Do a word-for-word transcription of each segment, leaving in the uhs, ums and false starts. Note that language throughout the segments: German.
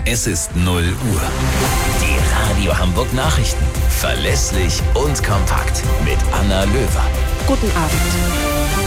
Es ist null Uhr. Die Radio Hamburg Nachrichten. Verlässlich und kompakt mit Anna Löwer. Guten Abend.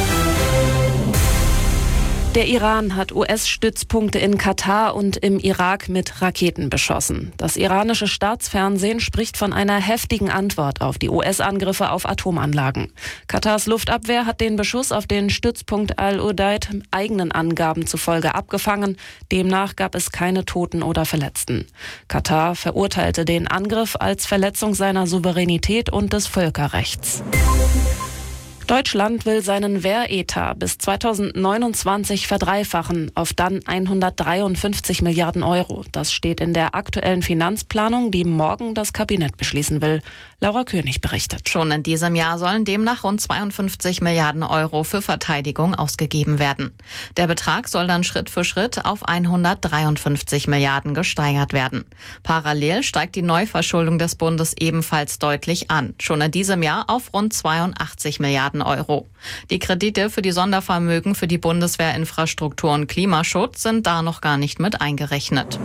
Der Iran hat U S-Stützpunkte in Katar und im Irak mit Raketen beschossen. Das iranische Staatsfernsehen spricht von einer heftigen Antwort auf die U S-Angriffe auf Atomanlagen. Katars Luftabwehr hat den Beschuss auf den Stützpunkt Al-Udeid eigenen Angaben zufolge abgefangen. Demnach gab es keine Toten oder Verletzten. Katar verurteilte den Angriff als Verletzung seiner Souveränität und des Völkerrechts. Deutschland will seinen Wehretat bis zweitausendneunundzwanzig verdreifachen auf dann hundertdreiundfünfzig Milliarden Euro. Das steht in der aktuellen Finanzplanung, die morgen das Kabinett beschließen will. Laura König berichtet. Schon in diesem Jahr sollen demnach rund zweiundfünfzig Milliarden Euro für Verteidigung ausgegeben werden. Der Betrag soll dann Schritt für Schritt auf hundertdreiundfünfzig Milliarden gesteigert werden. Parallel steigt die Neuverschuldung des Bundes ebenfalls deutlich an. Schon in diesem Jahr auf rund zweiundachtzig Milliarden Euro. Die Kredite für die Sondervermögen für die Bundeswehrinfrastruktur und Klimaschutz sind da noch gar nicht mit eingerechnet.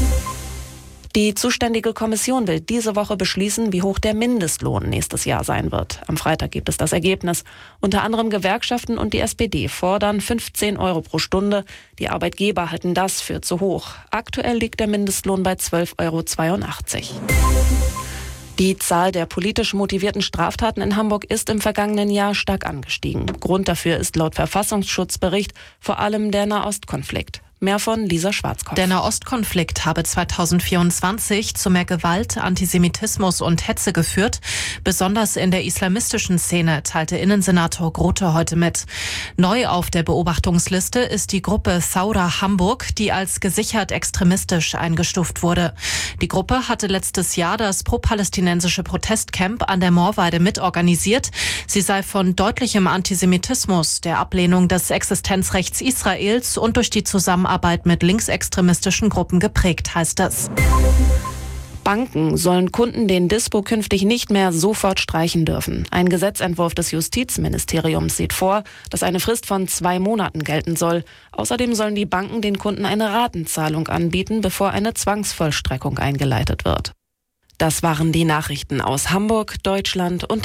Die zuständige Kommission will diese Woche beschließen, wie hoch der Mindestlohn nächstes Jahr sein wird. Am Freitag gibt es das Ergebnis. Unter anderem Gewerkschaften und die S P D fordern fünfzehn Euro pro Stunde. Die Arbeitgeber halten das für zu hoch. Aktuell liegt der Mindestlohn bei zwölf Euro zweiundachtzig. Die Zahl der politisch motivierten Straftaten in Hamburg ist im vergangenen Jahr stark angestiegen. Grund dafür ist laut Verfassungsschutzbericht vor allem der Nahostkonflikt. Mehr von Lisa Schwarzkopf. Der Nahostkonflikt habe zweitausendvierundzwanzig zu mehr Gewalt, Antisemitismus und Hetze geführt, besonders in der islamistischen Szene, teilte Innensenator Grote heute mit. Neu auf der Beobachtungsliste ist die Gruppe Saura Hamburg, die als gesichert extremistisch eingestuft wurde. Die Gruppe hatte letztes Jahr das pro-palästinensische Protestcamp an der Moorweide mitorganisiert. Sie sei von deutlichem Antisemitismus, der Ablehnung des Existenzrechts Israels und durch die Zusammenarbeit Arbeit mit linksextremistischen Gruppen geprägt, heißt es. Banken sollen Kunden den Dispo künftig nicht mehr sofort streichen dürfen. Ein Gesetzentwurf des Justizministeriums sieht vor, dass eine Frist von zwei Monaten gelten soll. Außerdem sollen die Banken den Kunden eine Ratenzahlung anbieten, bevor eine Zwangsvollstreckung eingeleitet wird. Das waren die Nachrichten aus Hamburg, Deutschland und